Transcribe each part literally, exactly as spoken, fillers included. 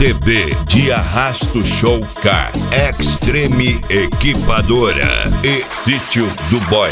C D de Arrasto Show Car, Extreme Equipadora e Sítio do Boy.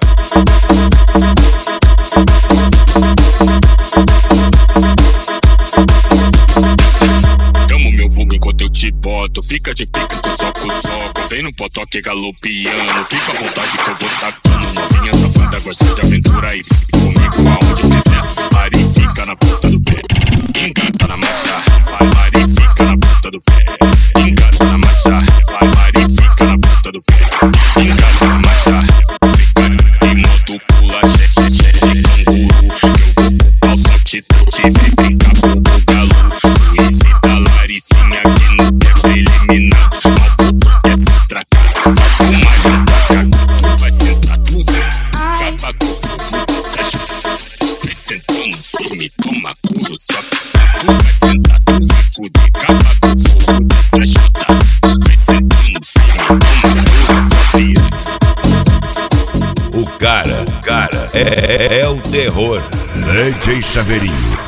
Tamo meu vulgo enquanto eu te boto. Fica de pica que eu soco, soco. Vem no potoque galopiano. Fica à vontade que eu vou tacando. Novinha safada, gosta de aventura. E fique comigo aonde eu quiser. Pare e fica na ponta do pé. Engata na marcha. Vai, pare e fica na ponta do pé. Engata na marcha. Vai, pare e fica na ponta do pé. Engata na marcha. Fica em modo pula, xe, xe, xe, de canguru. Eu vou pro pau, solte, tote. Vem brincar com o galo. Suicida, Laricinha aqui no pé preliminar. Malvado quer se tracar. Vai com malhão pra cá. Tu vai sentar, tu vai. Capa com fogo, fecha. Vai sentando firme, toma couro, só. Tu vai sentar, tu vai fuder. Capa com fogo, fecha. Vai sentando firme, toma couro, só pira. O cara, cara, é, é, é o terror. D J Chaveirinho.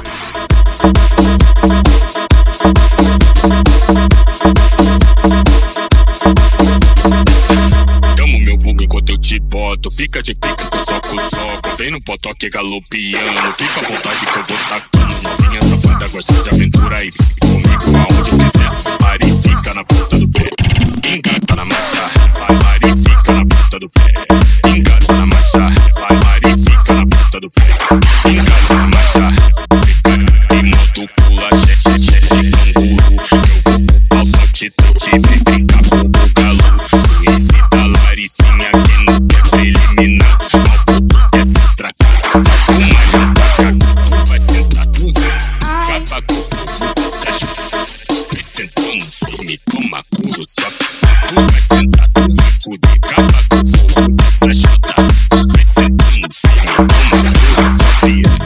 Tamo meu vulgo enquanto eu te boto. Fica de pica que eu soco, soco. Vem no potoque galopiano. Fica à vontade que eu vou tacando. Novinha safada, gosta de aventura. E fique comigo aonde eu quiser. Pare e fica na ponta do pé. Engata na marcha. Vai, pare e fica na ponta do pé. Engata na marcha. Vai, pare e fica na ponta do pé. Engata na marcha. Fica em modo pula, xe, xe, xe, de canguru. Eu vou pro pau, solte, tote. Vem brincar com o galo. Suicida, Laricinha aqui no pé preliminar. Malvado quer se tracar. Vai com malhão pra cá. Tu vai sentar, tu vai. Capa com fogo, fecha. Vai sentando firme, toma couro, só. Tu vai sentar, tu vai fuder. Capa com fogo, fecha. Vai sentando firme, toma couro, só pira.